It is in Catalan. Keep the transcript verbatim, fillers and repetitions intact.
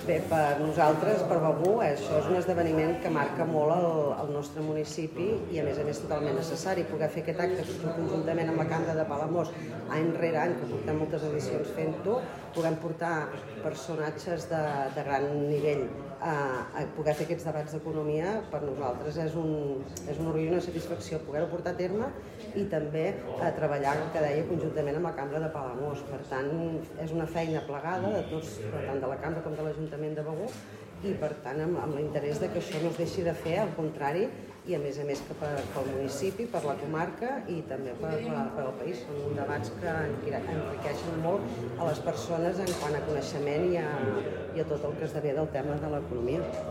Bé, per nosaltres, per Begur, això és un esdeveniment que marca molt el, el nostre municipi i, a més a més, totalment necessari. Poder fer aquest acte conjuntament amb la Cambra de Palamós, any rere any, que portem moltes edicions fent-ho, podem portar personatges de, de gran nivell a, a poder fer aquests debats d'economia, per nosaltres és un, és un orgull i una satisfacció poder-ho portar a terme i també a treballar, que deia, conjuntament amb la Cambra de Palamós. Per tant, és una feina plegada de tots, tant de la Cambra com de l'Ajuntament de Begur, i per tant amb, amb l'interès de que això no es deixi de fer, al contrari, i a més a més que per, pel municipi, per la comarca i també per, per, per al país. Són debats que enriqueixen molt a les persones en quant a coneixement i a, i a tot el que esdevé del tema de l'economia.